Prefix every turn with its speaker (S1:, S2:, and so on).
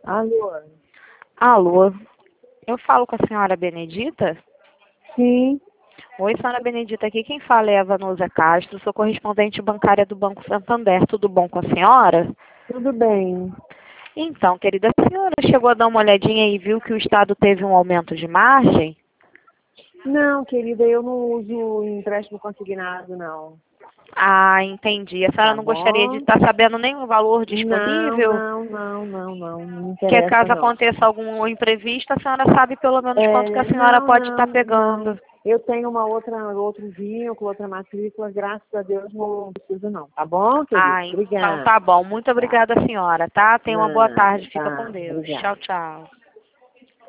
S1: Alô?
S2: Alô, eu falo com a senhora Benedita?
S1: Sim,
S2: Oi, senhora Benedita, aqui quem fala é a Vanusa Castro, sou correspondente bancária do Banco Santander. Tudo bom com a senhora?
S1: tudo bem.
S2: Então, querida, a senhora chegou a dar uma olhadinha e viu que o Estado teve um aumento de margem?
S1: Não, querida, eu não uso empréstimo consignado, não.
S2: Ah, entendi. A senhora
S1: Tá
S2: não gostaria de
S1: bom?
S2: estar sabendo nem o valor
S1: Não,
S2: disponível?
S1: não, não, não, não. Não me
S2: Que
S1: interessa,
S2: caso
S1: não.
S2: aconteça algum imprevisto, a senhora sabe pelo menos quanto que a senhora
S1: Não,
S2: pode estar
S1: não, não.
S2: pegando.
S1: Eu tenho outro vínculo, outra matrícula, graças a Deus não preciso, não. Tá bom, querida?
S2: Ah, então
S1: Obrigada.
S2: tá bom. Muito
S1: Tá.
S2: obrigada, senhora, tá? Tenha uma boa
S1: Nada,
S2: tarde. Fica com
S1: tá.
S2: Deus.
S1: Obrigada.
S2: Tchau, tchau.